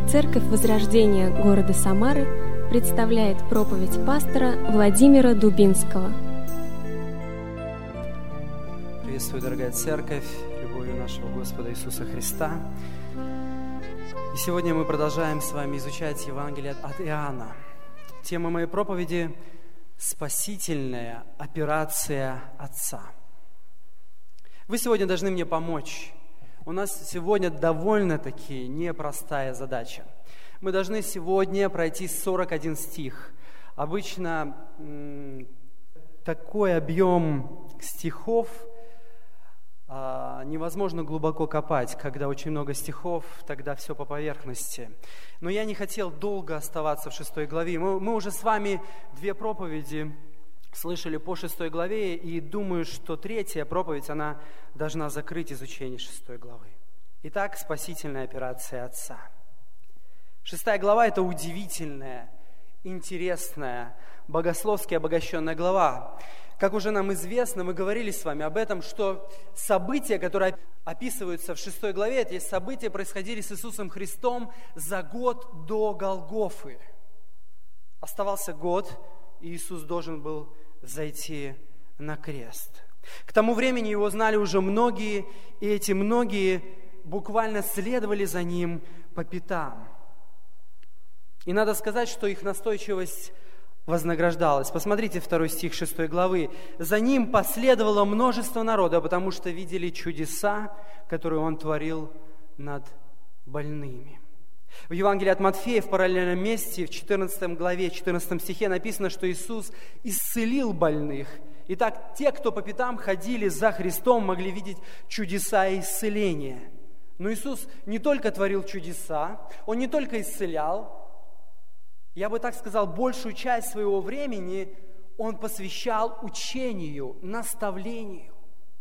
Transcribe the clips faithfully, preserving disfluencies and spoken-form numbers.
Церковь Возрождения города Самары представляет проповедь пастора Владимира Дубинского. Приветствую, дорогая церковь, любовью нашего Господа Иисуса Христа. И сегодня мы продолжаем с вами изучать Евангелие от Иоанна. Тема моей проповеди – «Спасительная операция Отца». Вы сегодня должны мне помочь. У нас сегодня довольно-таки непростая задача. Мы должны сегодня пройти сорок один стих. Обычно м- такой объем стихов а, невозможно глубоко копать. Когда очень много стихов, тогда все по поверхности. Но я не хотел долго оставаться в шестой главе. Мы, мы уже с вами две проповеди слышали по шестой главе, и думаю, что третья проповедь, она должна закрыть изучение шестой главы. Итак, спасительная операция Отца. Шестая глава – это удивительная, интересная, богословски обогащенная глава. Как уже нам известно, мы говорили с вами об этом, что события, которые описываются в шестой главе, эти события происходили с Иисусом Христом за год до Голгофы. Оставался год, и Иисус должен был зайти на крест. К тому времени его знали уже многие, и эти многие буквально следовали за ним по пятам. И надо сказать, что их настойчивость вознаграждалась. Посмотрите второй стих шестой главы. «За ним последовало множество народа, потому что видели чудеса, которые он творил над больными». В Евангелии от Матфея в параллельном месте, в четырнадцатой главе, четырнадцатом стихе написано, что Иисус исцелил больных. Итак, те, кто по пятам ходили за Христом, могли видеть чудеса и исцеления. Но Иисус не только творил чудеса, Он не только исцелял, я бы так сказал, большую часть своего времени Он посвящал учению, наставлению.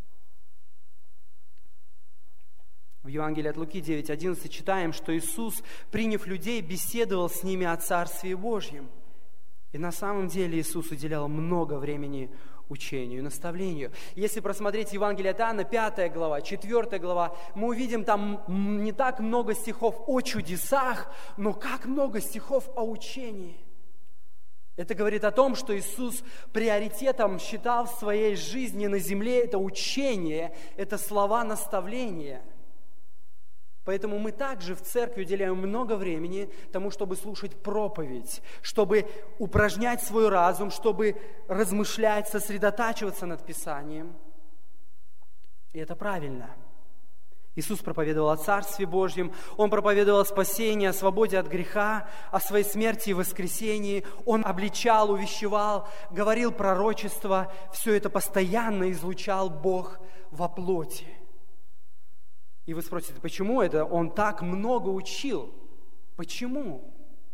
В Евангелии от Луки девять одиннадцать читаем, что Иисус, приняв людей, беседовал с ними о Царстве Божьем. И на самом деле Иисус уделял много времени учению и наставлению. Если просмотреть Евангелие от Иоанна, пятая глава, четвёртая глава, мы увидим там не так много стихов о чудесах, но как много стихов о учении. Это говорит о том, что Иисус приоритетом считал в своей жизни на земле это учение, это слова наставления. Поэтому мы также в церкви уделяем много времени тому, чтобы слушать проповедь, чтобы упражнять свой разум, чтобы размышлять, сосредотачиваться над Писанием. И это правильно. Иисус проповедовал о Царстве Божьем, Он проповедовал о спасении, о свободе от греха, о своей смерти и воскресении. Он обличал, увещевал, говорил пророчества. Все это постоянно излучал Бог во плоти. И вы спросите, почему это Он так много учил? Почему?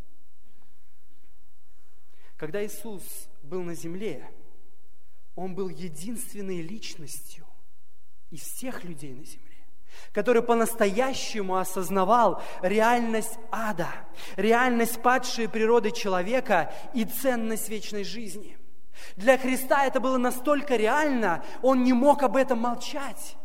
Когда Иисус был на земле, Он был единственной личностью из всех людей на земле, который по-настоящему осознавал реальность ада, реальность падшей природы человека и ценность вечной жизни. Для Христа это было настолько реально, Он не мог об этом молчать.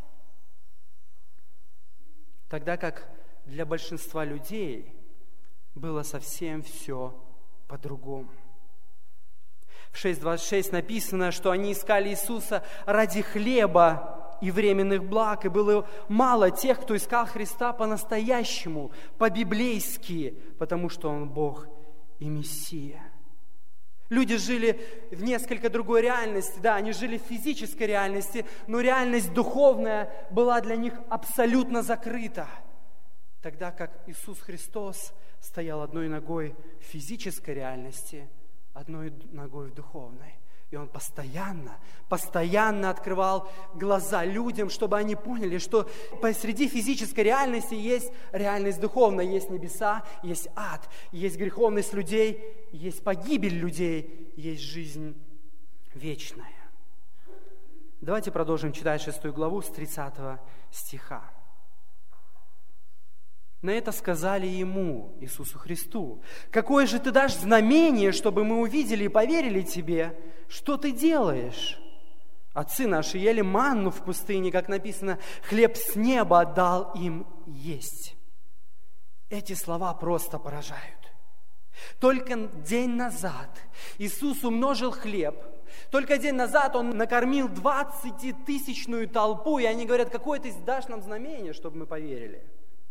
Тогда как для большинства людей было совсем все по-другому. В шесть двадцать шесть написано, что они искали Иисуса ради хлеба и временных благ, и было мало тех, кто искал Христа по-настоящему, по-библейски, потому что Он Бог и Мессия. Люди жили в несколько другой реальности, да, они жили в физической реальности, но реальность духовная была для них абсолютно закрыта. Тогда как Иисус Христос стоял одной ногой в физической реальности, одной ногой в духовной. И Он постоянно, постоянно открывал глаза людям, чтобы они поняли, что посреди физической реальности есть реальность духовная, есть небеса, есть ад, есть греховность людей, есть погибель людей, есть жизнь вечная. Давайте продолжим читать шестую главу с тридцатого стиха. На это сказали Ему, Иисусу Христу: «Какое же Ты дашь знамение, чтобы мы увидели и поверили Тебе? Что Ты делаешь? Отцы наши ели манну в пустыне, как написано, хлеб с неба дал им есть». Эти слова просто поражают. Только день назад Иисус умножил хлеб. Только день назад Он накормил двадцатитысячную толпу. И они говорят: какое ты дашь нам знамение, чтобы мы поверили?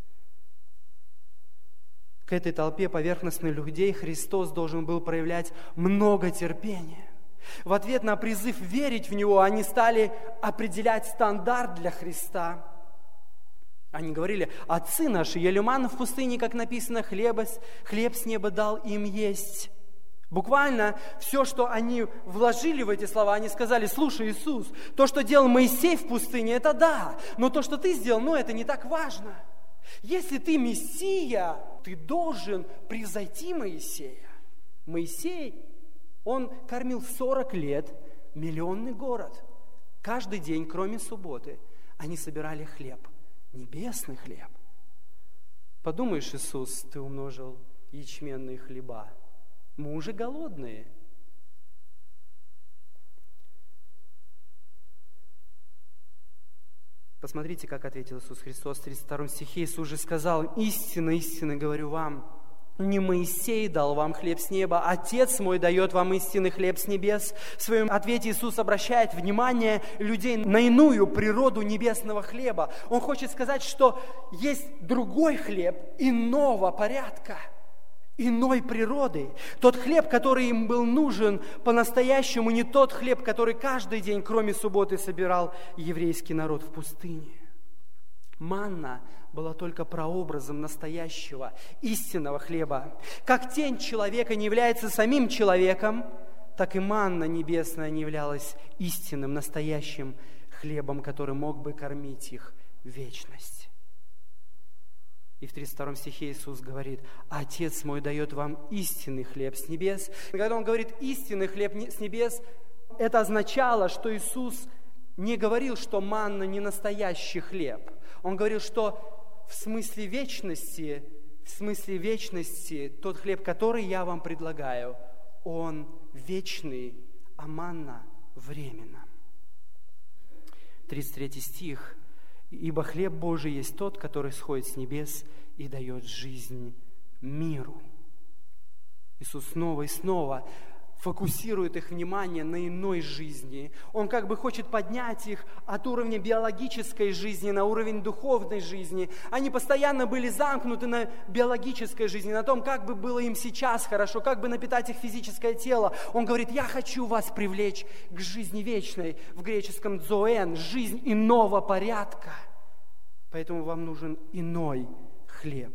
К этой толпе поверхностных людей Христос должен был проявлять много терпения. В ответ на призыв верить в Него они стали определять стандарт для Христа. Они говорили: отцы наши ели манну в пустыне, как написано, хлеба, хлеб с неба дал им есть. Буквально все, что они вложили в эти слова, они сказали: слушай, Иисус, то, что делал Моисей в пустыне, это да, но то, что ты сделал, ну это не так важно. Если ты Мессия, ты должен превзойти Моисея. Моисей, он кормил сорок лет миллионный город. Каждый день, кроме субботы, они собирали хлеб. Небесный хлеб. Подумаешь, Иисус, ты умножил ячменные хлеба. Мы уже голодные. Посмотрите, как ответил Иисус Христос в тридцать втором стихе. Иисус же сказал: истинно, истинно говорю вам, не Моисей дал вам хлеб с неба, Отец мой дает вам истинный хлеб с небес. В своем ответе Иисус обращает внимание людей на иную природу небесного хлеба. Он хочет сказать, что есть другой хлеб иного порядка, иной природы. Тот хлеб, который им был нужен по-настоящему, не тот хлеб, который каждый день, кроме субботы, собирал еврейский народ в пустыне. Манна была только прообразом настоящего, истинного хлеба. Как тень человека не является самим человеком, так и манна небесная не являлась истинным, настоящим хлебом, который мог бы кормить их в вечность. И в тридцать втором стихе Иисус говорит: Отец мой дает вам истинный хлеб с небес. И когда Он говорит истинный хлеб с небес, это означало, что Иисус не говорил, что манна не настоящий хлеб. Он говорил, что в смысле вечности, в смысле вечности, тот хлеб, который я вам предлагаю, он вечный, а манна временна. тридцать третий стих. «Ибо хлеб Божий есть тот, который сходит с небес и дает жизнь миру». Иисус снова и снова фокусирует их внимание на иной жизни. Он как бы хочет поднять их от уровня биологической жизни на уровень духовной жизни. Они постоянно были замкнуты на биологической жизни, на том, как бы было им сейчас хорошо, как бы напитать их физическое тело. Он говорит: я хочу вас привлечь к жизни вечной, в греческом «дзоэн», жизнь иного порядка. Поэтому вам нужен иной хлеб.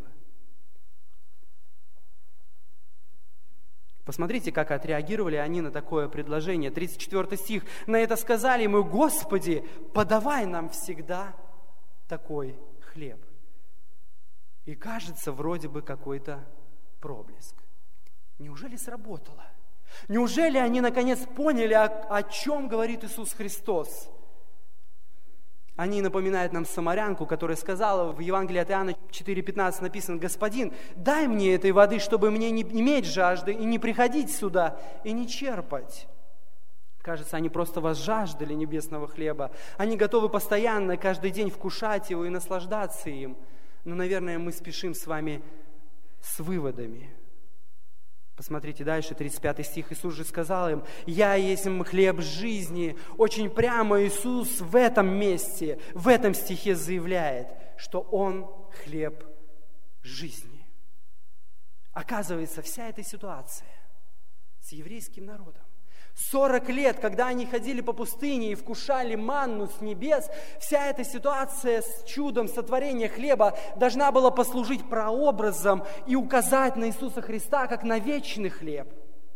Посмотрите, как отреагировали они на такое предложение. тридцать четвёртый стих. На это сказали ему: Господи, подавай нам всегда такой хлеб. И кажется, вроде бы какой-то проблеск. Неужели сработало? Неужели они наконец поняли, о, о чем говорит Иисус Христос? Они напоминают нам самарянку, которая сказала в Евангелии от Иоанна четыре пятнадцать написано: «Господин, дай мне этой воды, чтобы мне не иметь жажды и не приходить сюда и не черпать». Кажется, они просто возжаждали небесного хлеба. Они готовы постоянно, каждый день вкушать его и наслаждаться им. Но, наверное, мы спешим с вами с выводами. Посмотрите дальше, тридцать пятый стих. Иисус же сказал им: «Я есть хлеб жизни». Очень прямо Иисус в этом месте, в этом стихе заявляет, что Он хлеб жизни. Оказывается, вся эта ситуация с еврейским народом, сорок лет, когда они ходили по пустыне и вкушали манну с небес, вся эта ситуация с чудом сотворения хлеба должна была послужить прообразом и указать на Иисуса Христа как на вечный хлеб.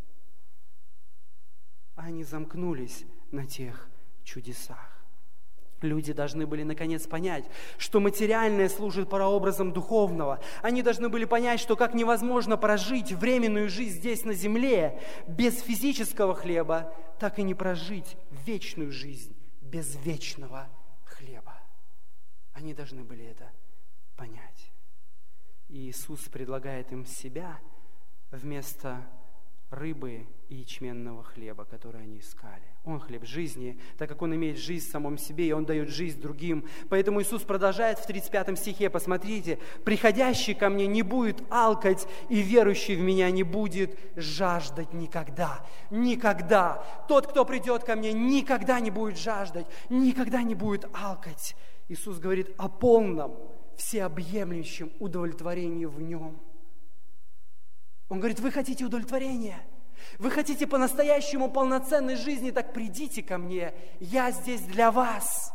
А они замкнулись на тех чудесах. Люди должны были наконец понять, что материальное служит прообразом духовного. Они должны были понять, что как невозможно прожить временную жизнь здесь на земле без физического хлеба, так и не прожить вечную жизнь без вечного хлеба. Они должны были это понять. И Иисус предлагает им себя вместо рыбы и ячменного хлеба, который они искали. Он хлеб жизни, так как Он имеет жизнь в самом себе, и Он дает жизнь другим. Поэтому Иисус продолжает в тридцать пятом стихе, посмотрите, «Приходящий ко мне не будет алкать, и верующий в меня не будет жаждать никогда». Никогда. Тот, кто придет ко мне, никогда не будет жаждать, никогда не будет алкать. Иисус говорит о полном, всеобъемлющем удовлетворении в Нем. Он говорит, вы хотите удовлетворения? Вы хотите по-настоящему полноценной жизни, так придите ко мне, я здесь для вас.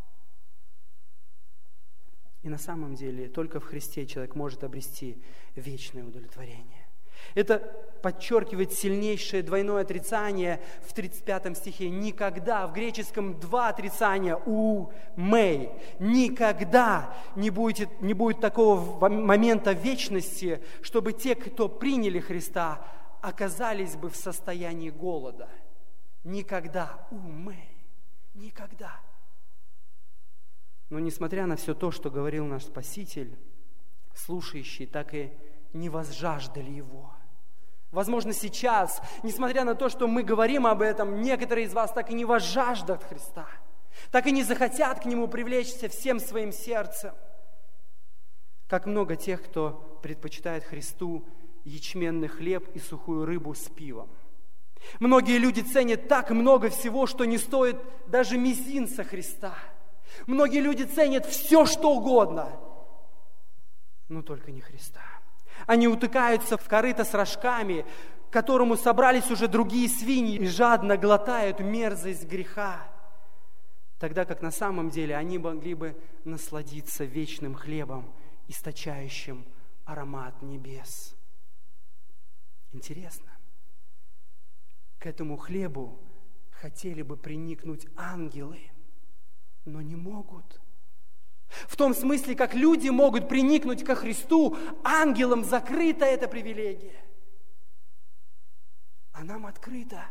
И на самом деле только в Христе человек может обрести вечное удовлетворение. Это подчеркивает сильнейшее двойное отрицание в тридцать пятом стихе. Никогда, в греческом два отрицания, у, мэй, никогда не будет, не будет такого момента вечности, чтобы те, кто приняли Христа, оказались бы в состоянии голода. Никогда, у, мэй, никогда. Но несмотря на все то, что говорил наш Спаситель, слушающие так и не возжаждали Его. Возможно, сейчас, несмотря на то, что мы говорим об этом, некоторые из вас так и не возжаждут Христа, так и не захотят к Нему привлечься всем своим сердцем. Как много тех, кто предпочитает Христу ячменный хлеб и сухую рыбу с пивом. Многие люди ценят так много всего, что не стоит даже мизинца Христа. Многие люди ценят все, что угодно, но только не Христа. Они утыкаются в корыто с рожками, к которому собрались уже другие свиньи, и жадно глотают мерзость греха, тогда как на самом деле они могли бы насладиться вечным хлебом, источающим аромат небес. Интересно, к этому хлебу хотели бы приникнуть ангелы, но не могут. В том смысле, как люди могут приникнуть ко Христу, ангелам закрыта эта привилегия. А нам открыта.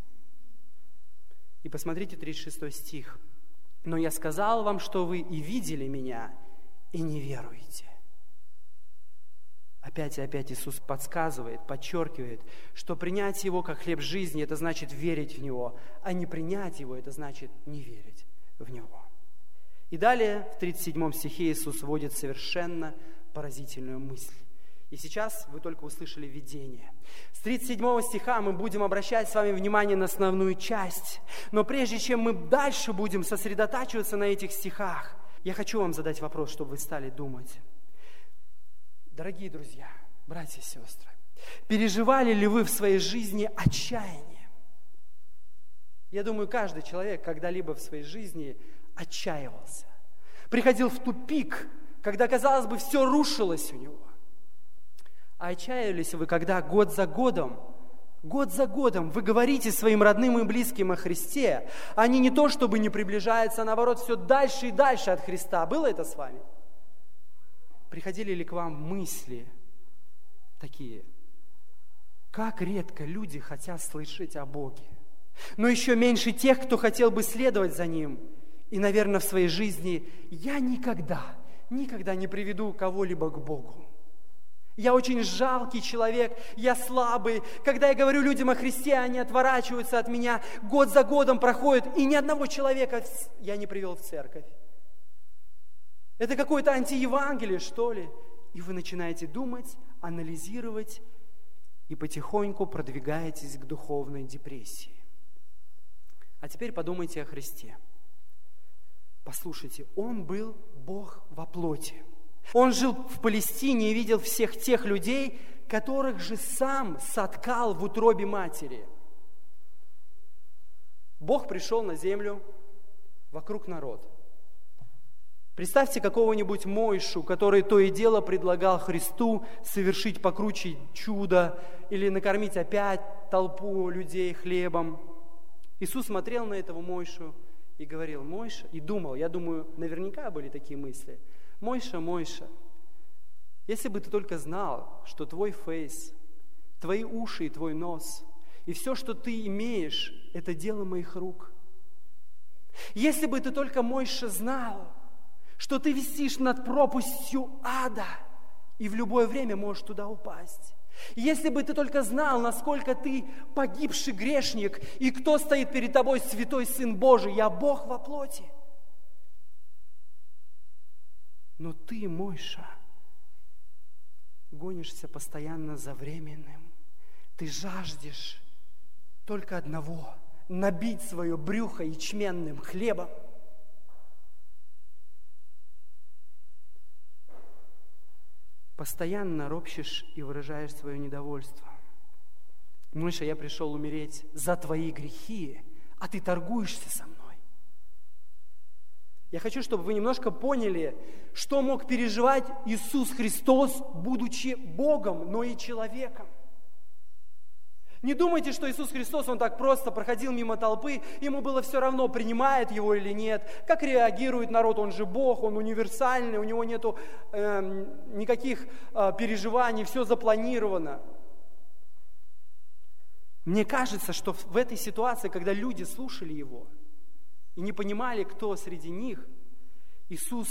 И посмотрите тридцать шестой стих. «Но я сказал вам, что вы и видели меня, и не веруете». Опять и опять Иисус подсказывает, подчеркивает, что принять Его как хлеб жизни – это значит верить в Него, а не принять Его – это значит не верить в Него. И далее в тридцать седьмом стихе Иисус вводит совершенно поразительную мысль. И сейчас вы только услышали видение. С тридцать седьмого стиха мы будем обращать с вами внимание на основную часть. Но прежде чем мы дальше будем сосредотачиваться на этих стихах, я хочу вам задать вопрос, чтобы вы стали думать. Дорогие друзья, братья и сестры, переживали ли вы в своей жизни отчаяние? Я думаю, каждый человек когда-либо в своей жизни отчаивался, приходил в тупик, когда, казалось бы, все рушилось у него. А отчаивались вы, когда год за годом, год за годом вы говорите своим родным и близким о Христе, они не то чтобы не приближаются, а наоборот, все дальше и дальше от Христа. Было это с вами? Приходили ли к вам мысли такие? Как редко люди хотят слышать о Боге. Но еще меньше тех, кто хотел бы следовать за Ним. И, наверное, в своей жизни я никогда, никогда не приведу кого-либо к Богу. Я очень жалкий человек, я слабый. Когда я говорю людям о Христе, они отворачиваются от меня. Год за годом проходит, и ни одного человека я не привел в церковь. Это какое-то антиевангелие, что ли? И вы начинаете думать, анализировать, и потихоньку продвигаетесь к духовной депрессии. А теперь подумайте о Христе. Послушайте, Он был Бог во плоти. Он жил в Палестине и видел всех тех людей, которых же Сам соткал в утробе матери. Бог пришел на землю, вокруг народ. Представьте какого-нибудь Мойшу, который то и дело предлагал Христу совершить покруче чудо или накормить опять толпу людей хлебом. Иисус смотрел на этого Мойшу и говорил: Мойша, и думал, я думаю, наверняка были такие мысли: Мойша, Мойша, если бы ты только знал, что твой фейс, твои уши и твой нос, и все, что ты имеешь, это дело моих рук. Если бы ты только, Мойша, знал, что ты висишь над пропастью ада и в любое время можешь туда упасть. Если бы ты только знал, насколько ты погибший грешник, и кто стоит перед тобой, святой Сын Божий, я Бог во плоти. Но ты, Мойша, гонишься постоянно за временным. Ты жаждешь только одного – набить свое брюхо ячменным хлебом. Постоянно ропщешь и выражаешь свое недовольство. Мойша, я пришел умереть за твои грехи, а ты торгуешься со мной. Я хочу, чтобы вы немножко поняли, что мог переживать Иисус Христос, будучи Богом, но и человеком. Не думайте, что Иисус Христос, Он так просто проходил мимо толпы, Ему было все равно, принимает Его или нет, как реагирует народ, Он же Бог, Он универсальный, у Него нету э, никаких э, переживаний, все запланировано. Мне кажется, что в этой ситуации, когда люди слушали Его и не понимали, кто среди них, Иисус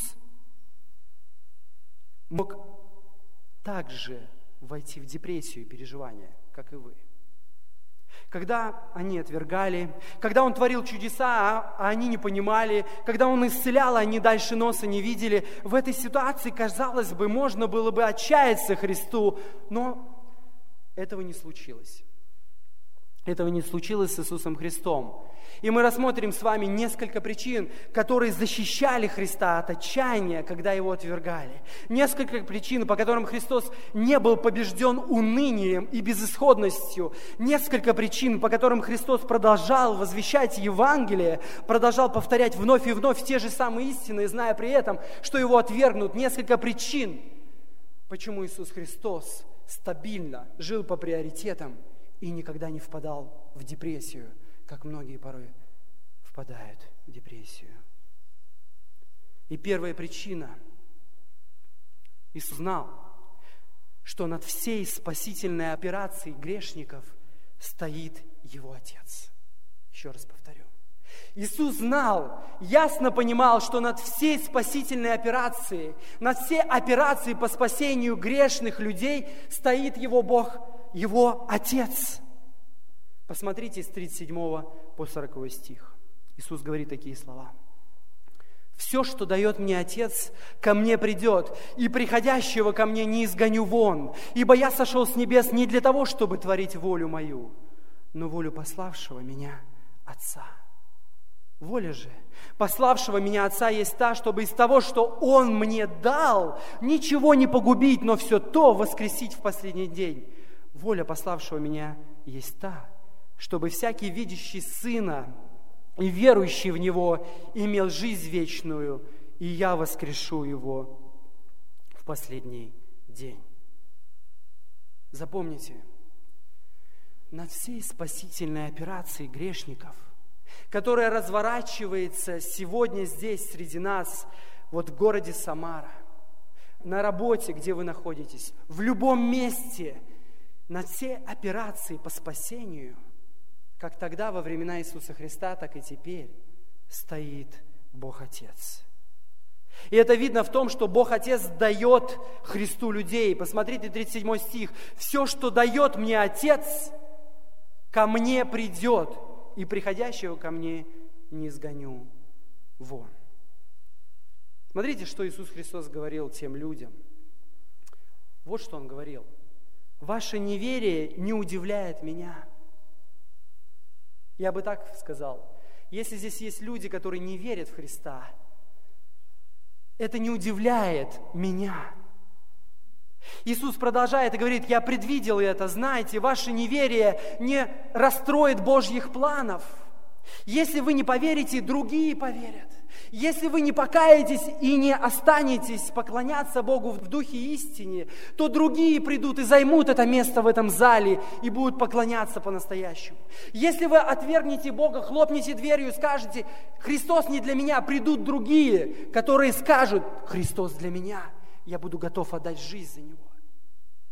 мог также войти в депрессию и переживания, как и вы. Когда они отвергали, когда Он творил чудеса, а они не понимали, когда Он исцелял, а они дальше носа не видели, в этой ситуации, казалось бы, можно было бы отчаяться Христу, но этого не случилось. Этого не случилось с Иисусом Христом. И мы рассмотрим с вами несколько причин, которые защищали Христа от отчаяния, когда Его отвергали. Несколько причин, по которым Христос не был побежден унынием и безысходностью. Несколько причин, по которым Христос продолжал возвещать Евангелие, продолжал повторять вновь и вновь те же самые истины, зная при этом, что Его отвергнут. Несколько причин, почему Иисус Христос стабильно жил по приоритетам и никогда не впадал в депрессию, как многие порой впадают в депрессию. И первая причина. Иисус знал, что над всей спасительной операцией грешников стоит Его Отец. Еще раз повторю. Иисус знал, ясно понимал, что над всей спасительной операцией, над всей операцией по спасению грешных людей стоит Его Бог, Его Отец. Посмотрите с тридцать седьмого по сороковой стих. Иисус говорит такие слова. «Все, что дает мне Отец, ко мне придет, и приходящего ко мне не изгоню вон, ибо я сошел с небес не для того, чтобы творить волю мою, но волю пославшего меня Отца». Воля же пославшего меня Отца есть та, чтобы из того, что Он мне дал, ничего не погубить, но все то воскресить в последний день. Воля пославшего меня есть та, чтобы всякий, видящий Сына и верующий в Него, имел жизнь вечную, и я воскрешу его в последний день. Запомните, над всей спасительной операцией грешников, которая разворачивается сегодня здесь, среди нас, вот в городе Самара, на работе, где вы находитесь, в любом месте, над всей операцией по спасению, как тогда во времена Иисуса Христа, так и теперь, стоит Бог Отец. И это видно в том, что Бог Отец дает Христу людей. Посмотрите, тридцать седьмой стих. «Все, что дает мне Отец, ко мне придет, и приходящего ко мне не изгоню вон». Смотрите, что Иисус Христос говорил тем людям. Вот что Он говорил. «Ваше неверие не удивляет меня». Я бы так сказал. Если здесь есть люди, которые не верят в Христа, это не удивляет меня. Иисус продолжает и говорит: «Я предвидел это, знаете, ваше неверие не расстроит Божьих планов. Если вы не поверите, другие поверят. Если вы не покаетесь и не останетесь поклоняться Богу в духе истине, то другие придут и займут это место в этом зале и будут поклоняться по-настоящему. Если вы отвергнете Бога, хлопнете дверью и скажете: Христос не для меня, придут другие, которые скажут: Христос для меня, я буду готов отдать жизнь за Него».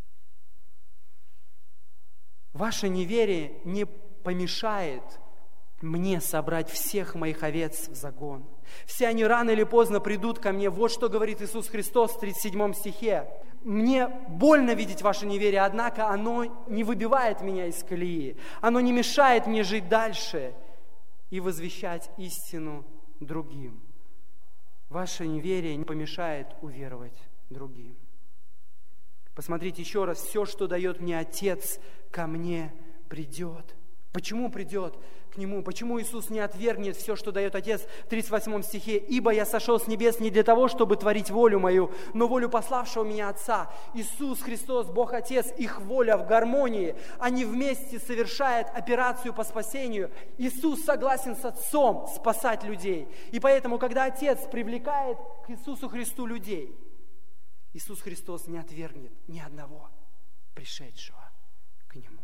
Ваше неверие не помешает мне собрать всех моих овец в загон. Все они рано или поздно придут ко мне. Вот что говорит Иисус Христос в тридцать седьмом стихе. Мне больно видеть ваше неверие, однако оно не выбивает меня из колеи. Оно не мешает мне жить дальше и возвещать истину другим. Ваше неверие не помешает уверовать другим. Посмотрите еще раз, все, что дает мне Отец, ко мне придет. Почему придет к Нему? Почему Иисус не отвергнет все, что дает Отец в тридцать восьмом стихе? «Ибо я сошел с небес не для того, чтобы творить волю мою, но волю пославшего меня Отца». Иисус Христос, Бог Отец, их воля в гармонии. Они вместе совершают операцию по спасению. Иисус согласен с Отцом спасать людей. И поэтому, когда Отец привлекает к Иисусу Христу людей, Иисус Христос не отвергнет ни одного пришедшего к Нему.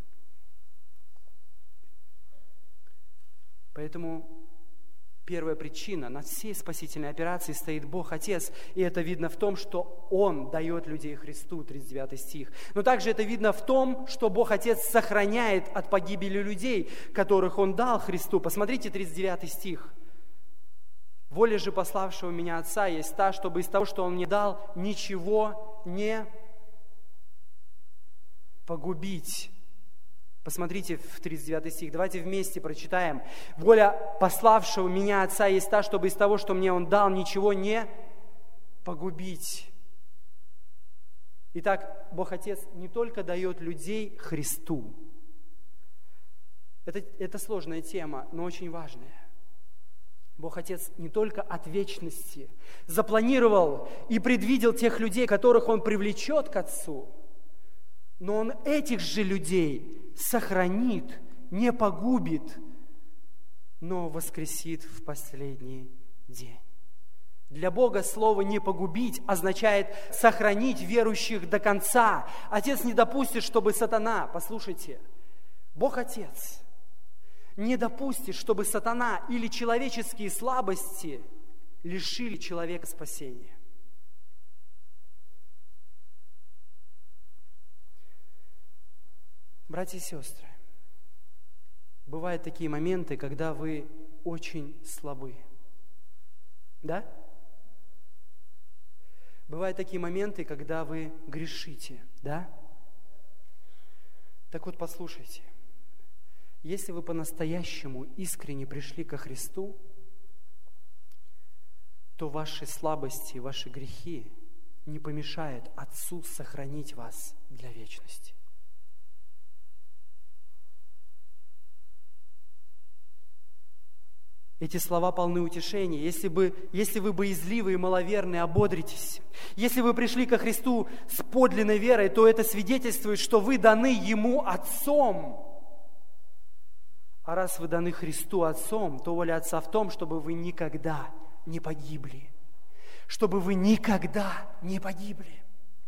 Поэтому первая причина над всей спасительной операцией стоит Бог Отец, и это видно в том, что Он дает людей Христу, тридцать девятый стих. Но также это видно в том, что Бог Отец сохраняет от погибели людей, которых Он дал Христу. Посмотрите тридцать девятый стих. «Воля же пославшего меня Отца есть та, чтобы из того, что Он мне дал, ничего не погубить». Посмотрите в тридцать девятый стих. Давайте вместе прочитаем. «Воля пославшего меня Отца есть та, чтобы из того, что мне Он дал, ничего не погубить». Итак, Бог Отец не только дает людей Христу. Это, это сложная тема, но очень важная. Бог Отец не только от вечности запланировал и предвидел тех людей, которых Он привлечет к Отцу, но Он этих же людей сохранит, не погубит, но воскресит в последний день. Для Бога слово «не погубить» означает сохранить верующих до конца. Отец не допустит, чтобы сатана, послушайте, Бог Отец не допустит, чтобы сатана или человеческие слабости лишили человека спасения. Братья и сестры, бывают такие моменты, когда вы очень слабы. Да? Бывают такие моменты, когда вы грешите. Да? Так вот, послушайте. Если вы по-настоящему искренне пришли ко Христу, то ваши слабости, ваши грехи не помешают Отцу сохранить вас для вечности. Эти слова полны утешения. Если, бы, если вы боязливы и маловерны, ободритесь. Если вы пришли ко Христу с подлинной верой, то это свидетельствует, что вы даны Ему Отцом. А раз вы даны Христу Отцом, то воля Отца в том, чтобы вы никогда не погибли. Чтобы вы никогда не погибли.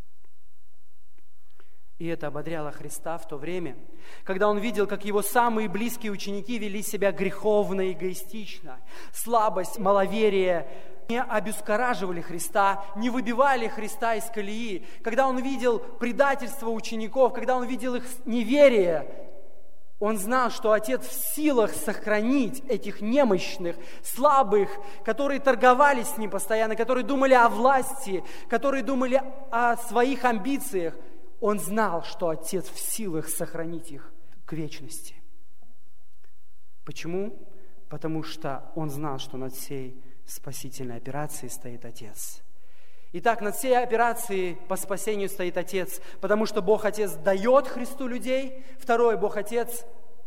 И это ободряло Христа в то время, когда Он видел, как Его самые близкие ученики вели себя греховно, эгоистично. Слабость, маловерие не обескураживали Христа, не выбивали Христа из колеи. Когда Он видел предательство учеников, когда Он видел их неверие, Он знал, что Отец в силах сохранить этих немощных, слабых, которые торговались с Ним постоянно, которые думали о власти, которые думали о своих амбициях. Он знал, что Отец в силах сохранить их к вечности. Почему? Потому что Он знал, что над всей спасительной операцией стоит Отец. Итак, над всей операцией по спасению стоит Отец, потому что Бог Отец дает Христу людей. Второе, Бог Отец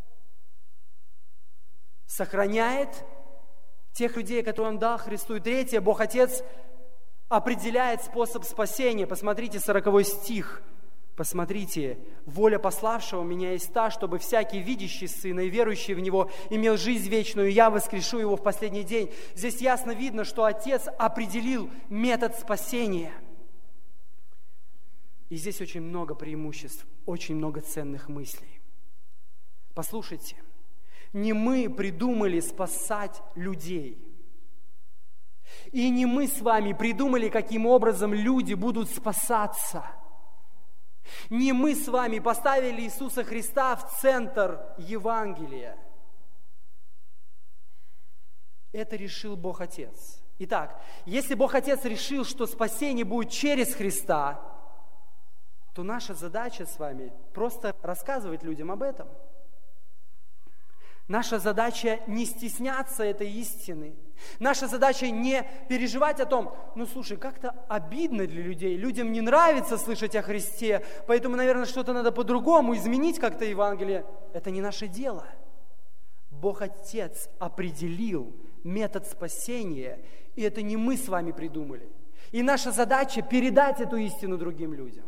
сохраняет тех людей, которые Он дал Христу. И третье, Бог Отец определяет способ спасения. Посмотрите, сороковой стих. Посмотрите, воля пославшего меня есть та, чтобы всякий видящий Сына и верующий в Него имел жизнь вечную, и я воскрешу его в последний день. Здесь ясно видно, что Отец определил метод спасения. И здесь очень много преимуществ, очень много ценных мыслей. Послушайте, не мы придумали спасать людей. И не мы с вами придумали, каким образом люди будут спасаться. Не мы с вами поставили Иисуса Христа в центр Евангелия. это решил Бог Отец. Итак, если Бог Отец решил, что спасение будет через Христа, то наша задача с вами просто рассказывать людям об этом. Наша задача не стесняться этой истины. Наша задача не переживать о том, ну слушай, как-то обидно для людей, людям не нравится слышать о Христе, поэтому, наверное, что-то надо по-другому изменить как-то Евангелие. Это не наше дело. Бог Отец определил метод спасения, и это не мы с вами придумали. И наша задача передать эту истину другим людям.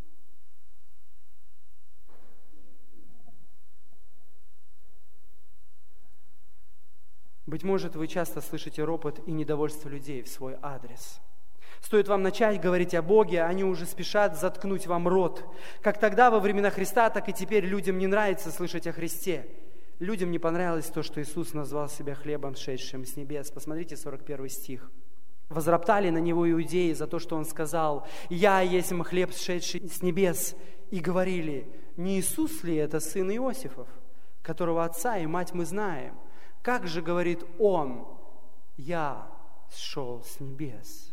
Быть может, вы часто слышите ропот и недовольство людей в свой адрес. Стоит вам начать говорить о Боге, они уже спешат заткнуть вам рот. Как тогда, во времена Христа, так и теперь людям не нравится слышать о Христе. Людям не понравилось то, что Иисус назвал себя хлебом, сшедшим с небес. Посмотрите сорок первый стих. «Возроптали на Него иудеи за то, что Он сказал: „Я есть хлеб, сшедший с небес“, и говорили: „Не Иисус ли это сын Иосифов, которого отца и мать мы знаем? Как же, говорит Он, я сшел с небес“?»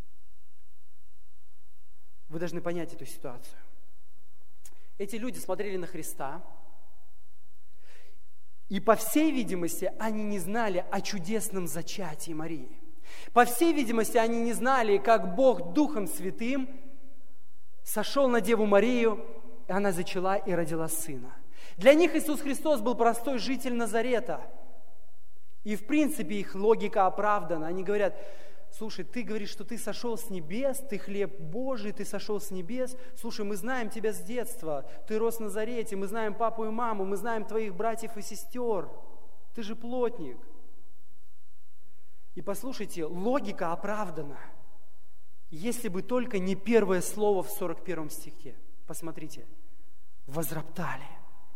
Вы должны понять эту ситуацию. Эти люди смотрели на Христа, и, по всей видимости, они не знали о чудесном зачатии Марии. По всей видимости, они не знали, как Бог Духом Святым сошел на Деву Марию, и она зачала и родила сына. Для них Иисус Христос был простой житель Назарета. И, в принципе, их логика оправдана. Они говорят: слушай, ты говоришь, что ты сошел с небес, ты хлеб Божий, ты сошел с небес. Слушай, мы знаем тебя с детства, ты рос в Назарете, мы знаем папу и маму, мы знаем твоих братьев и сестер. Ты же плотник. И послушайте, логика оправдана. Если бы только не первое слово в сорок первом стихе. Посмотрите. Возроптали.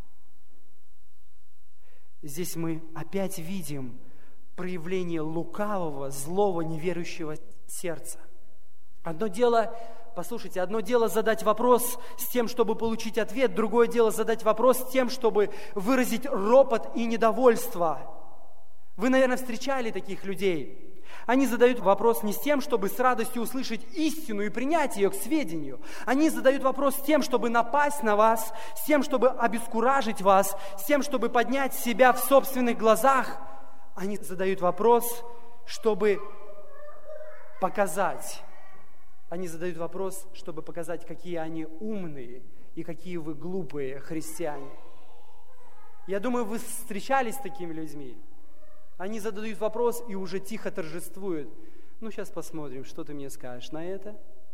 Здесь мы опять видим проявление лукавого, злого, неверующего сердца. Одно дело, послушайте, одно дело задать вопрос с тем, чтобы получить ответ, другое дело задать вопрос с тем, чтобы выразить ропот и недовольство. Вы, наверное, встречали таких людей. Они задают вопрос не с тем, чтобы с радостью услышать истину и принять ее к сведению. Они задают вопрос с тем, чтобы напасть на вас, с тем, чтобы обескуражить вас, с тем, чтобы поднять себя в собственных глазах. Они задают вопрос, чтобы показать. Они задают вопрос, чтобы показать, какие они умные и какие вы глупые христиане. Я думаю, вы встречались с такими людьми. Они задают вопрос и уже тихо торжествуют. Ну, сейчас посмотрим, что ты мне скажешь на это.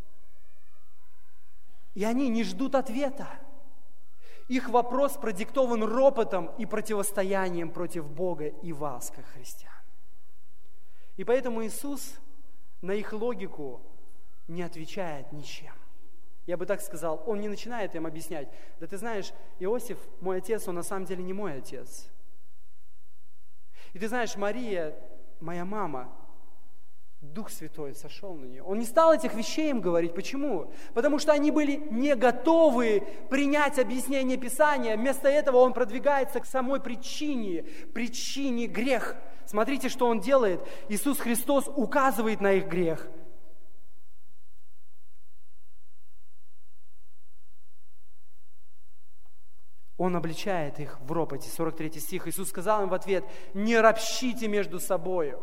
И они не ждут ответа. Их вопрос продиктован ропотом и противостоянием против Бога и вас, как христиан. И поэтому Иисус на их логику не отвечает ничем. Я бы так сказал, Он не начинает им объяснять: да ты знаешь, Иосиф, мой отец, он на самом деле не мой отец. И ты знаешь, Мария, моя мама, Дух Святой сошел на нее. Он не стал этих вещей им говорить. Почему? Потому что они были не готовы принять объяснение Писания. Вместо этого он продвигается к самой причине, причине грех. Смотрите, что он делает. Иисус Христос указывает на их грех. Он обличает их в ропоте. сорок третий стих. Иисус сказал им в ответ: «Не ропщите между собою».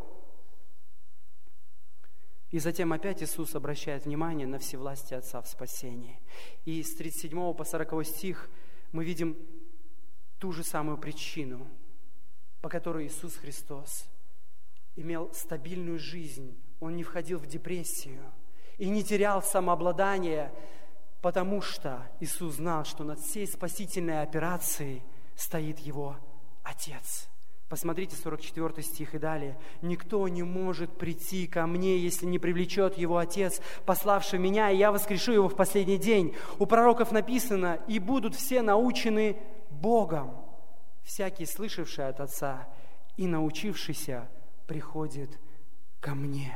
И затем опять Иисус обращает внимание на всевластие Отца в спасении. И с тридцать седьмого по сороковой стих мы видим ту же самую причину, по которой Иисус Христос имел стабильную жизнь. Он не входил в депрессию и не терял самообладание, потому что Иисус знал, что над всей спасительной операцией стоит Его Отец. Посмотрите сорок четвёртый стих и далее. «Никто не может прийти ко мне, если не привлечет Его Отец, пославший меня, и я воскрешу Его в последний день». У пророков написано: «И будут все научены Богом. Всякий, слышавший от Отца и научившийся, приходит ко мне».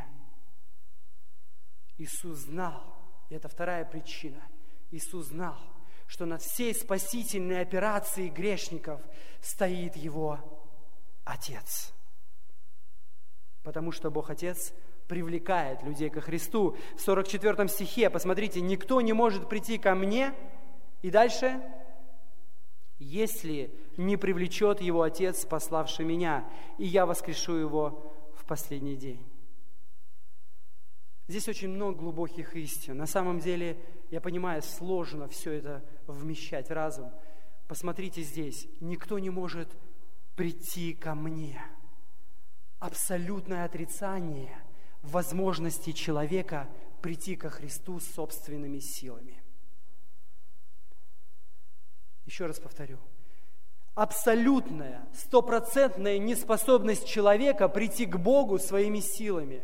Иисус знал, и это вторая причина, Иисус знал, что над всей спасительной операцией грешников стоит Его Отец. Потому что Бог Отец привлекает людей ко Христу. В сорок четвёртом стихе, посмотрите, «Никто не может прийти ко мне». И дальше, «Если не привлечет его Отец, пославший меня, и я воскрешу его в последний день». Здесь очень много глубоких истин. На самом деле, я понимаю, сложно все это вмещать в разум. Посмотрите здесь, «Никто не может прийти ко мне». Абсолютное отрицание возможности человека прийти ко Христу собственными силами. Еще раз повторю. Абсолютная, стопроцентная неспособность человека прийти к Богу своими силами.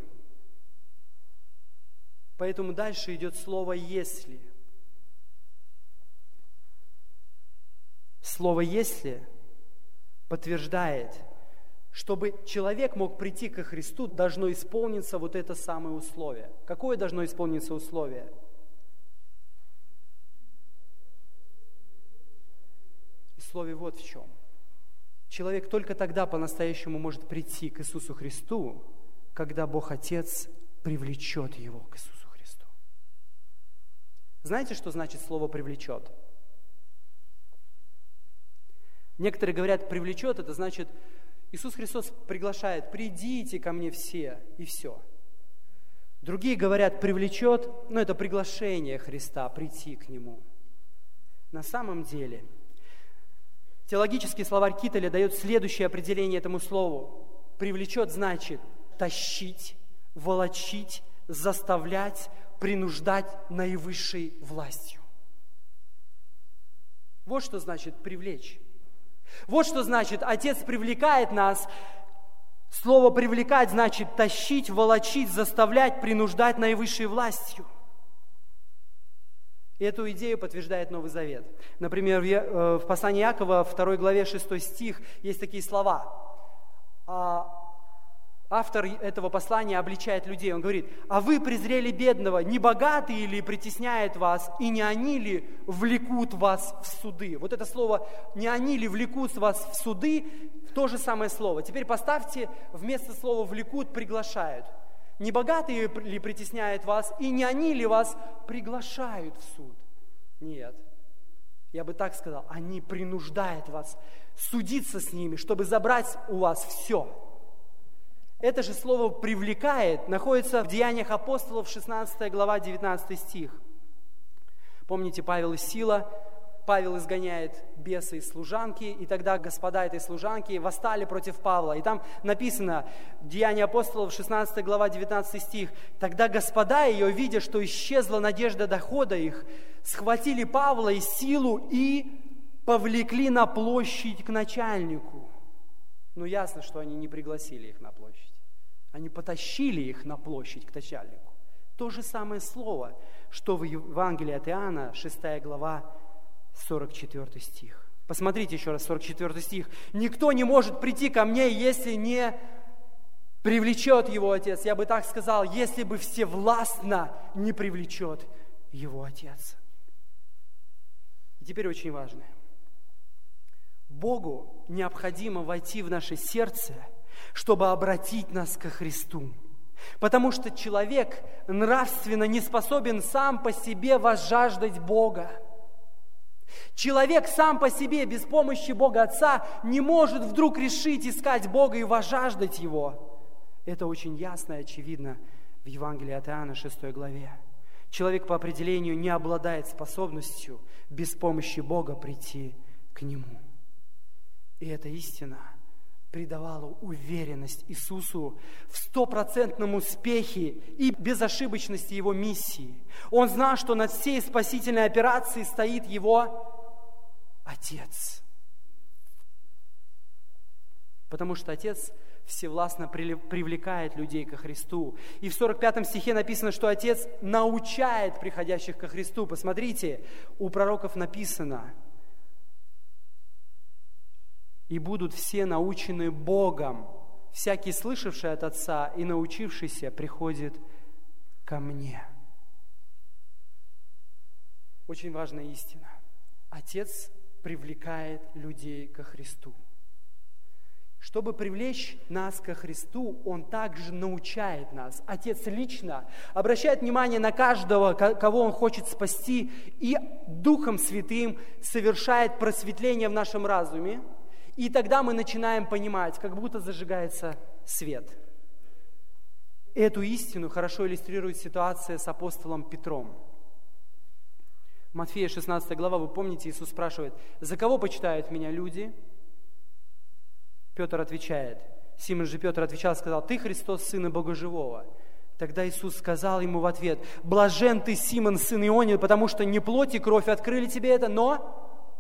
Поэтому дальше идет слово «если». Слово «если» подтверждает, чтобы человек мог прийти ко Христу, должно исполниться вот это самое условие. Какое должно исполниться условие? Условие вот в чем. Человек только тогда по-настоящему может прийти к Иисусу Христу, когда Бог Отец привлечет его к Иисусу Христу. Знаете, что значит слово «привлечет»? Некоторые говорят, «привлечет» — это значит, Иисус Христос приглашает, «придите ко мне все», и все. Другие говорят, «привлечет», но это приглашение Христа прийти к Нему. На самом деле, теологический словарь Киттеля дает следующее определение этому слову. «Привлечет» значит тащить, волочить, заставлять, принуждать наивысшей властью. Вот что значит «привлечь». Вот что значит Отец привлекает нас. Слово «привлекать» значит тащить, волочить, заставлять, принуждать наивысшей властью. И эту идею подтверждает Новый Завет. Например, в послании Иакова, второй главе, шестой стих, есть такие слова. Автор этого послания обличает людей. Он говорит: «А вы презрели бедного, не богатые ли притесняют вас, и не они ли влекут вас в суды?» Вот это слово «не они ли влекут вас в суды» — то же самое слово. Теперь поставьте вместо слова «влекут» «приглашают». Не богатые ли притесняют вас, и не они ли вас приглашают в суд? Нет. Я бы так сказал, они принуждают вас судиться с ними, чтобы забрать у вас все. Это же слово «привлекает» находится в Деяниях апостолов, шестнадцатая глава, девятнадцатый стих. Помните, Павел и Сила? Павел изгоняет беса из служанки, и тогда господа этой служанки восстали против Павла. И там написано, Деяния апостолов, шестнадцатая глава, девятнадцатый стих. «Тогда господа ее, видя, что исчезла надежда дохода их, схватили Павла и Силу и повлекли на площадь к начальнику». Ну, ясно, что они не пригласили их на площадь. Они потащили их на площадь к начальнику. То же самое слово, что в Евангелии от Иоанна, шестая глава, сорок четвёртый стих. Посмотрите еще раз, сорок четвёртый стих. «Никто не может прийти ко мне, если не привлечет его Отец». Я бы так сказал, если бы всевластно не привлечет его Отец. И теперь очень важное. Богу необходимо войти в наше сердце, чтобы обратить нас ко Христу. Потому что человек нравственно не способен сам по себе возжаждать Бога. Человек сам по себе, без помощи Бога Отца, не может вдруг решить искать Бога и возжаждать Его. Это очень ясно и очевидно в Евангелии от Иоанна, шестой главе. Человек по определению не обладает способностью без помощи Бога прийти к Нему. И эта истина придавала уверенность Иисусу в стопроцентном успехе и безошибочности Его миссии. Он знал, что над всей спасительной операцией стоит Его Отец. Потому что Отец всевластно привлекает людей ко Христу. И в сорок пятом стихе написано, что Отец научает приходящих ко Христу. Посмотрите, у пророков написано: «И будут все научены Богом. Всякий, слышавший от Отца и научившийся, приходит ко мне». Очень важная истина. Отец привлекает людей ко Христу. Чтобы привлечь нас ко Христу, Он также научает нас. Отец лично обращает внимание на каждого, кого Он хочет спасти, и Духом Святым совершает просветление в нашем разуме. И тогда мы начинаем понимать, как будто зажигается свет. Эту истину хорошо иллюстрирует ситуация с апостолом Петром. Матфея шестнадцатая глава, вы помните, Иисус спрашивает: «За кого почитают меня люди?» Петр отвечает. Симон же Петр отвечал, сказал: «Ты Христос, Сын Бога Живого». Тогда Иисус сказал ему в ответ: «Блажен ты, Симон, сын Ионин, потому что не плоть и кровь открыли тебе это, но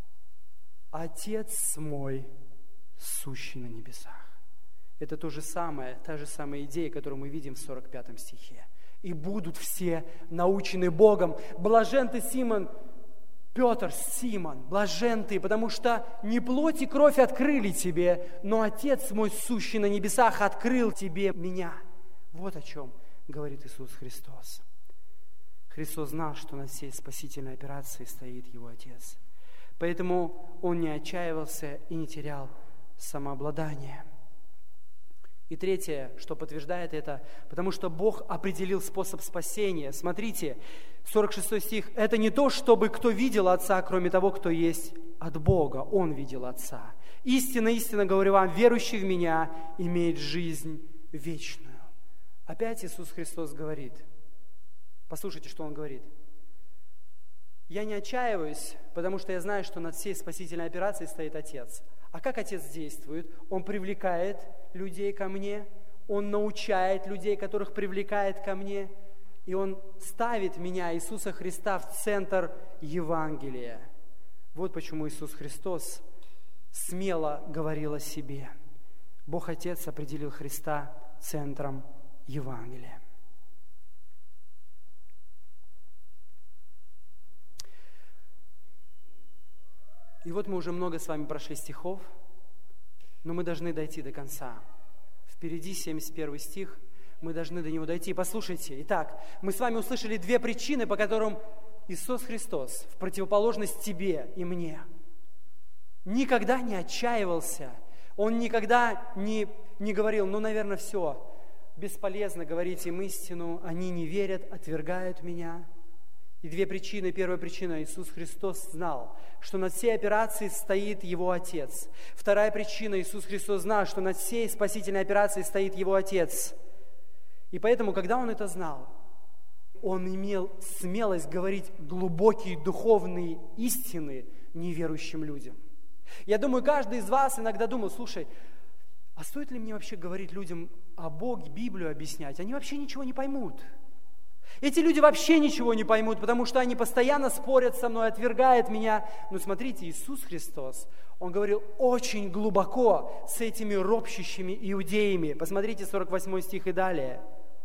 Отец мой, сущий на небесах». Это то же самое, та же самая идея, которую мы видим в сорок пятом стихе. «И будут все научены Богом». Блажен ты, Симон, Петр, Симон, блажен ты, потому что не плоть и кровь открыли тебе, но Отец мой, сущий на небесах, открыл тебе меня. Вот о чем говорит Иисус Христос. Христос знал, что над всей спасительной операцией стоит Его Отец. Поэтому Он не отчаивался и не терял самообладание. И третье, что подтверждает это, потому что Бог определил способ спасения. Смотрите, сорок шестой стих. «Это не то, чтобы кто видел Отца, кроме того, кто есть от Бога. Он видел Отца. Истинно, истинно говорю вам, верующий в Меня имеет жизнь вечную». Опять Иисус Христос говорит. Послушайте, что Он говорит. «Я не отчаиваюсь, потому что я знаю, что над всей спасительной операцией стоит Отец». А как Отец действует? Он привлекает людей ко мне, Он научает людей, которых привлекает ко мне, и Он ставит меня, Иисуса Христа, в центр Евангелия. Вот почему Иисус Христос смело говорил о себе. Бог Отец определил Христа центром Евангелия. И вот мы уже много с вами прошли стихов, но мы должны дойти до конца. Впереди семьдесят первый стих, мы должны до него дойти. Послушайте, итак, мы с вами услышали две причины, по которым Иисус Христос, в противоположность тебе и мне, никогда не отчаивался. Он никогда не, не говорил: ну, наверное, все, бесполезно говорить им истину, они не верят, отвергают меня. И две причины. Первая причина: Иисус Христос знал, что над всей операцией стоит Его Отец. Вторая причина: Иисус Христос знал, что над всей спасительной операцией стоит Его Отец. И поэтому, когда Он это знал, Он имел смелость говорить глубокие духовные истины неверующим людям. Я думаю, каждый из вас иногда думал: слушай, а стоит ли мне вообще говорить людям о Боге, Библию объяснять? Они вообще ничего не поймут. Эти люди вообще ничего не поймут, потому что они постоянно спорят со мной, отвергают меня. Но смотрите, Иисус Христос, Он говорил очень глубоко с этими ропщущими иудеями. Посмотрите сорок восьмой стих и далее.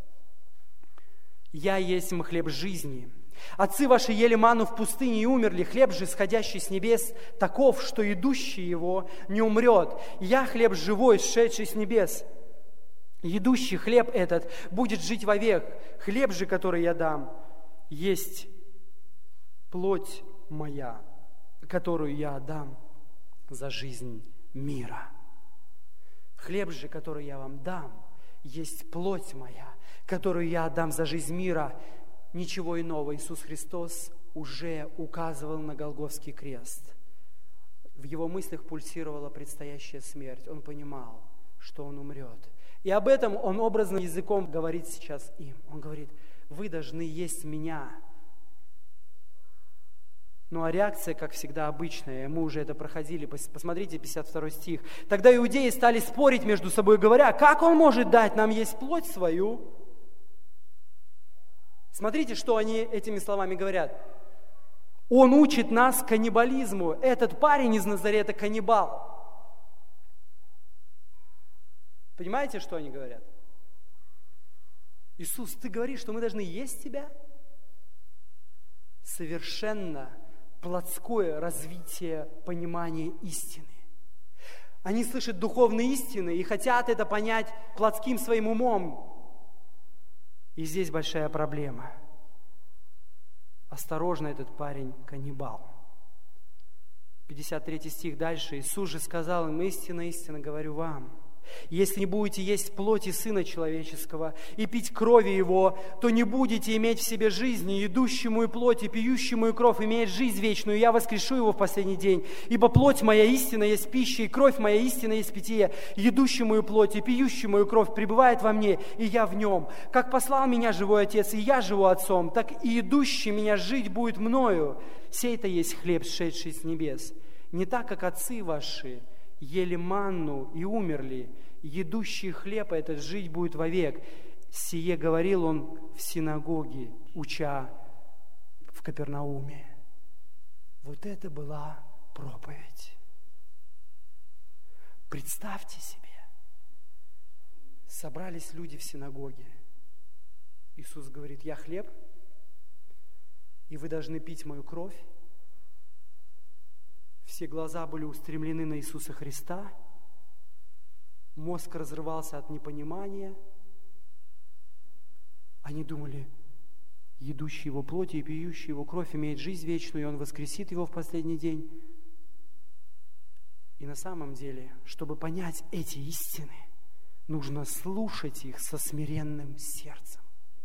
«Я есть хлеб жизни. Отцы ваши ели манну в пустыне и умерли. Хлеб же, сходящий с небес, таков, что идущий его не умрет. Я хлеб живой, сшедший с небес. Едущий хлеб этот будет жить вовек. Хлеб же, который я дам, есть плоть моя, которую я отдам за жизнь мира. Хлеб же, который я вам дам, есть плоть моя, которую я отдам за жизнь мира». Ничего иного Иисус Христос уже указывал на Голгофский крест. В Его мыслях пульсировала предстоящая смерть. Он понимал, что Он умрет. И об этом Он образным языком говорит сейчас им. Он говорит: вы должны есть Меня. Ну а реакция, как всегда, обычная. Мы уже это проходили. Посмотрите, пятьдесят второй стих. «Тогда иудеи стали спорить между собой, говоря: как Он может дать нам есть плоть свою?» Смотрите, что они этими словами говорят. Он учит нас каннибализму. Этот парень из Назарета каннибал. Понимаете, что они говорят? Иисус, ты говоришь, что мы должны есть Тебя? Совершенно плотское развитие понимания истины. Они слышат духовные истины и хотят это понять плотским своим умом. И здесь большая проблема. Осторожно, этот парень каннибал. пятьдесят третий стих дальше. Иисус же сказал им: истинно, истинно говорю вам, если не будете есть плоти Сына Человеческого и пить крови Его, то не будете иметь в себе жизни. Идущему и плоть, и пьющему и кровь имеет жизнь вечную, и я воскрешу его в последний день. Ибо плоть моя истина есть пища, и кровь моя истина есть питье. Идущему и плоть, и пьющему и кровь пребывает во мне, и я в нем. Как послал меня живой Отец, и я живу Отцом, так и идущий меня жить будет мною. Сей-то есть хлеб, сшедший с небес. Не так, как отцы ваши ели манну и умерли, едущий хлеб этот жить будет вовек. Сие говорил он в синагоге, уча в Капернауме. Вот это была проповедь. Представьте себе, собрались люди в синагоге. Иисус говорит: я хлеб, и вы должны пить мою кровь. Все глаза были устремлены на Иисуса Христа. Мозг разрывался от непонимания. Они думали: едущий его плоти и пьющий его кровь имеет жизнь вечную, и он воскресит его в последний день. И на самом деле, чтобы понять эти истины, нужно слушать их со смиренным сердцем,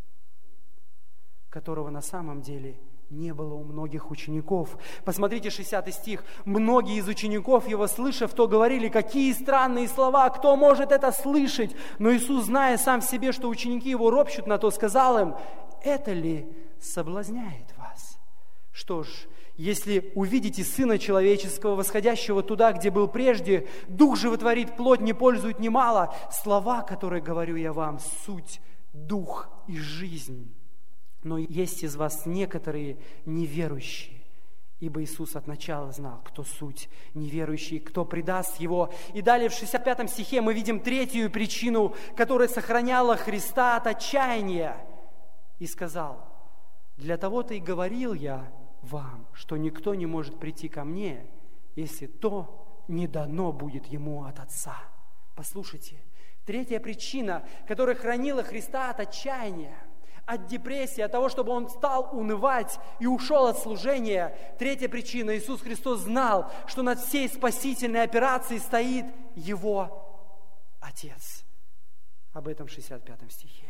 которого на самом деле не было у многих учеников. Посмотрите шестидесятый стих. Многие из учеников его, слышав, то говорили: какие странные слова, кто может это слышать? Но Иисус, зная сам в себе, что ученики его ропщут на то, сказал им: это ли соблазняет вас? Что ж, если увидите Сына Человеческого, восходящего туда, где был прежде, Дух животворит, плоть не пользует немало. Слова, которые говорю я вам, суть Дух и жизнь. Но есть из вас некоторые неверующие, ибо Иисус от начала знал, кто суть неверующий, кто предаст Его. И далее в шестьдесят пятом стихе мы видим третью причину, которая сохраняла Христа от отчаяния. И сказал: для того-то и говорил я вам, что никто не может прийти ко мне, если то не дано будет ему от Отца. Послушайте, третья причина, которая хранила Христа от отчаяния, от депрессии, от того, чтобы он стал унывать и ушел от служения. Третья причина: Иисус Христос знал, что над всей спасительной операцией стоит Его Отец. Об этом в шестьдесят пятом стихе.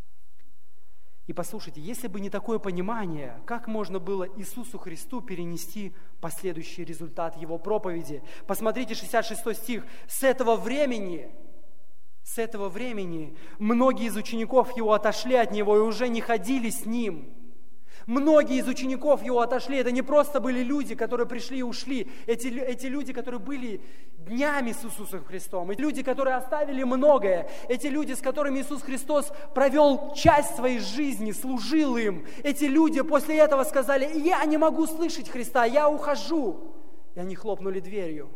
И послушайте, если бы не такое понимание, как можно было Иисусу Христу перенести последующий результат Его проповеди? Посмотрите шестьдесят шестой стих. С этого времени... С этого времени многие из учеников Его отошли от Него и уже не ходили с Ним. Многие из учеников Его отошли. Это не просто были люди, которые пришли и ушли. Эти, эти люди, которые были днями с Иисусом Христом. Эти люди, которые оставили многое. Эти люди, с которыми Иисус Христос провел часть своей жизни, служил им. Эти люди после этого сказали: я не могу слышать Христа, я ухожу. И они хлопнули дверью.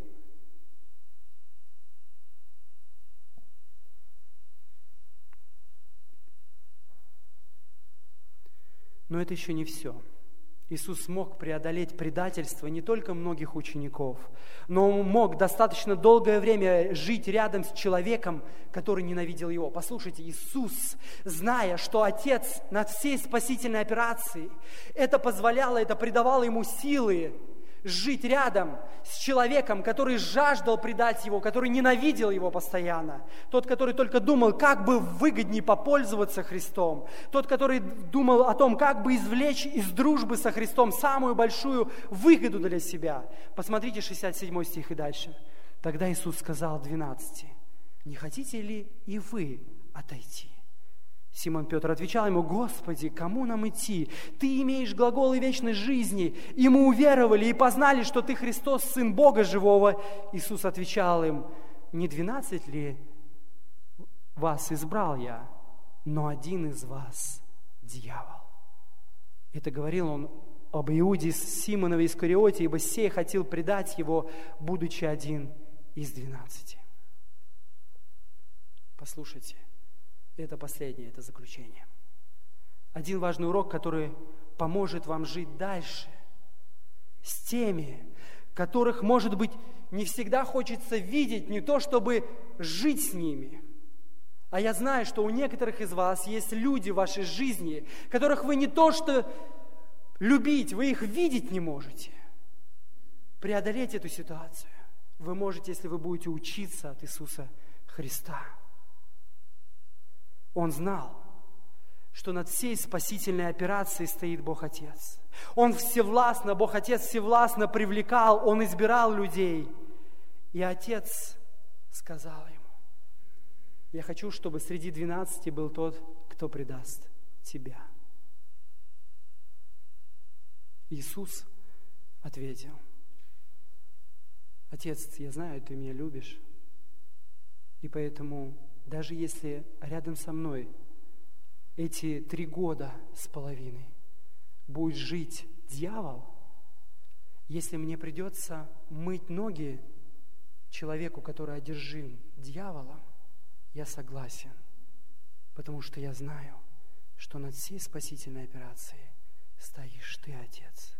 Но это еще не все. Иисус мог преодолеть предательство не только многих учеников, но Он мог достаточно долгое время жить рядом с человеком, который ненавидел Его. Послушайте, Иисус, зная, что Отец над всей спасительной операцией, это позволяло, это придавало Ему силы жить рядом с человеком, который жаждал предать Его, который ненавидел Его постоянно. Тот, который только думал, как бы выгоднее попользоваться Христом. Тот, который думал о том, как бы извлечь из дружбы со Христом самую большую выгоду для себя. Посмотрите шестьдесят седьмой стих и дальше. Тогда Иисус сказал двенадцати: не хотите ли и вы отойти? Симон Петр отвечал ему: Господи, кому нам идти? Ты имеешь глаголы вечной жизни. И мы уверовали и познали, что Ты Христос, Сын Бога Живого. Иисус отвечал им: не двенадцать ли вас избрал я, но один из вас дьявол. Это говорил Он об Иуде Симонове Искариоте, ибо сей хотел предать Его, будучи один из двенадцати. Послушайте. Это последнее, это заключение. Один важный урок, который поможет вам жить дальше с теми, которых, может быть, не всегда хочется видеть, не то чтобы жить с ними. А я знаю, что у некоторых из вас есть люди в вашей жизни, которых вы не то что любить, вы их видеть не можете. Преодолеть эту ситуацию вы можете, если вы будете учиться от Иисуса Христа. Он знал, что над всей спасительной операцией стоит Бог Отец. Он всевластно, Бог Отец всевластно привлекал, Он избирал людей. И Отец сказал ему: я хочу, чтобы среди двенадцати был тот, кто предаст тебя. Иисус ответил: Отец, я знаю, ты меня любишь, и поэтому даже если рядом со мной эти три года с половиной будет жить дьявол, если мне придется мыть ноги человеку, который одержим дьяволом, я согласен, потому что я знаю, что над всей спасительной операцией стоишь ты, Отец.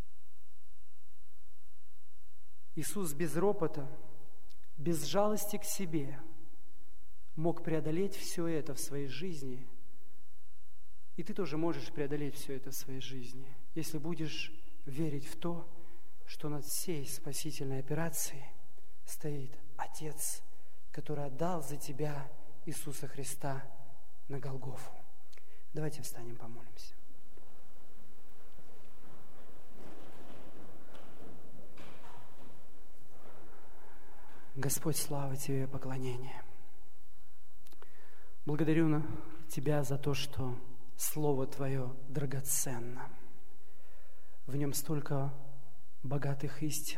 Иисус без ропота, без жалости к себе мог преодолеть все это в своей жизни. И ты тоже можешь преодолеть все это в своей жизни, если будешь верить в то, что над всей спасительной операцией стоит Отец, который отдал за тебя Иисуса Христа на Голгофу. Давайте встанем, помолимся. Господь, слава Тебе, поклонение. Благодарю Тебя за то, что Слово Твое драгоценно. В нем столько богатых истин.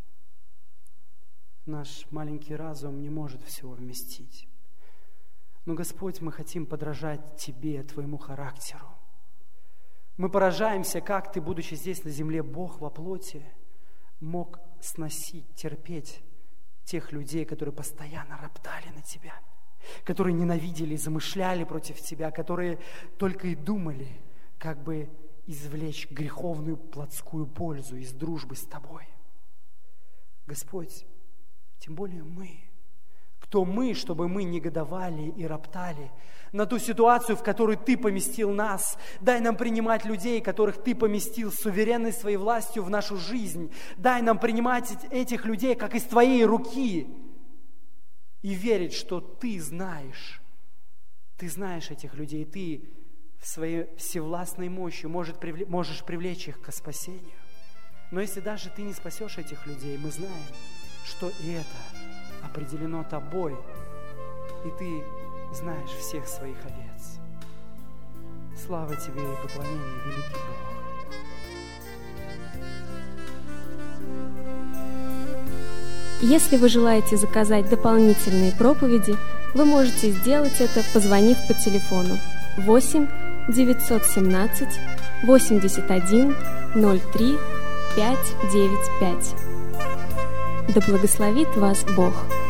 Наш маленький разум не может всего вместить. Но, Господь, мы хотим подражать Тебе, Твоему характеру. Мы поражаемся, как Ты, будучи здесь на земле, Бог во плоти, мог сносить, терпеть тех людей, которые постоянно роптали на Тебя, которые ненавидели, замышляли против Тебя, которые только и думали, как бы извлечь греховную плотскую пользу из дружбы с Тобой. Господь, тем более мы. Кто мы, чтобы мы негодовали и роптали на ту ситуацию, в которую Ты поместил нас? Дай нам принимать людей, которых Ты поместил суверенной своей властью в нашу жизнь. Дай нам принимать этих людей, как из Твоей руки, и верить, что Ты знаешь, Ты знаешь этих людей, Ты в своей всевластной мощи можешь привлечь их к спасению. Но если даже Ты не спасешь этих людей, мы знаем, что и это определено Тобой, и Ты знаешь всех своих овец. Слава Тебе и поклонение, великий Бог. Если вы желаете заказать дополнительные проповеди, вы можете сделать это, позвонив по телефону восемь девятьсот семнадцать восемьдесят один ноль три пять девять пять. Да благословит вас Бог!